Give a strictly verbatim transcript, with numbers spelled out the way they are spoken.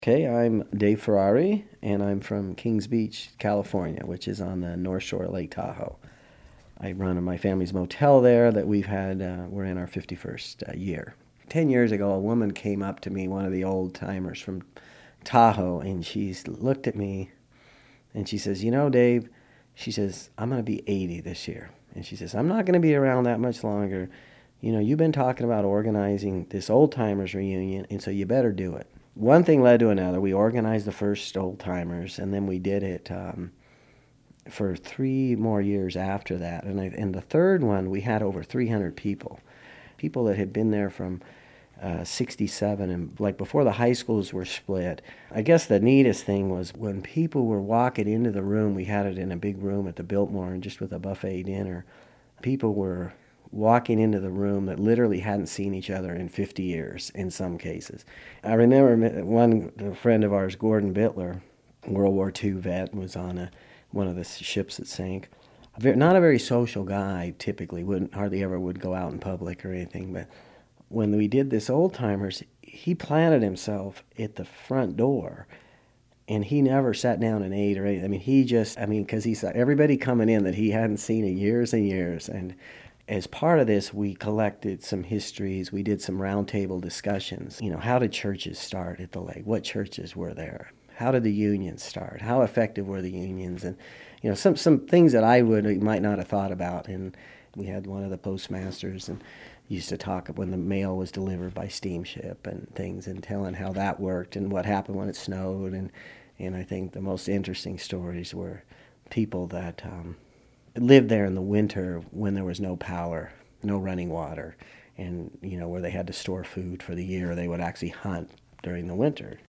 Okay, I'm Dave Ferrari, and I'm from Kings Beach, California, which is on the North Shore of Lake Tahoe. I run my family's motel there that we've had, uh, we're in our fifty-first uh, year. Ten years ago, a woman came up to me, one of the old timers from Tahoe, and she looked at me and she says, "You know, Dave," she says, "I'm going to be eighty this year." And she says, "I'm not going to be around that much longer. You know, you've been talking about organizing this old timers reunion, and so you better do it." One thing led to another. We organized the first old timers, and then we did it um, for three more years after that. And, I, and the third one, we had over three hundred people, people that had been there from uh, sixty-seven, and like before the high schools were split. I guess the neatest thing was when people were walking into the room. We had it in a big room at the Biltmore, and just with a buffet dinner, people were walking into the room that literally hadn't seen each other in fifty years in some cases. I remember one a friend of ours, Gordon Bittler, World War Two vet, was on a, one of the ships that sank. A very, not a very social guy typically, wouldn't hardly ever would go out in public or anything, but when we did this old timers, he planted himself at the front door. And he never sat down and ate or anything. I mean, he just, I mean, because he saw everybody coming in that he hadn't seen in years and years. And as part of this, we collected some histories. We did some roundtable discussions. You know, how did churches start at the lake? What churches were there? How did the unions start? How effective were the unions? And, you know, some, some things that I would might not have thought about. And we had one of the postmasters and used to talk when the mail was delivered by steamship and things, and telling how that worked and what happened when it snowed. And, and I think the most interesting stories were people that um, lived there in the winter when there was no power, no running water, and, you know, where they had to store food for the year. They would actually hunt during the winter.